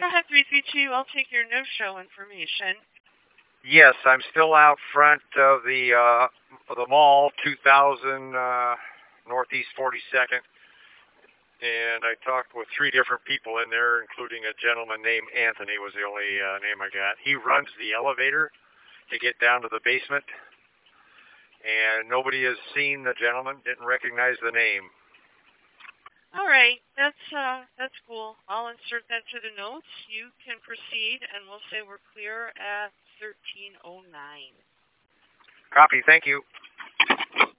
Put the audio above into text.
Go ahead, 332. I'll take your no-show information. Yes, I'm still out front of the mall, 2000 Northeast 42nd, and I talked with 3 different people in there, including a gentleman named Anthony was the only name I got. He runs the elevator to get down to the basement, and nobody has seen the gentleman, didn't recognize the name. All right, that's cool. I'll insert that to the notes. You can proceed, and we'll say we're clear at 1309. Copy, thank you.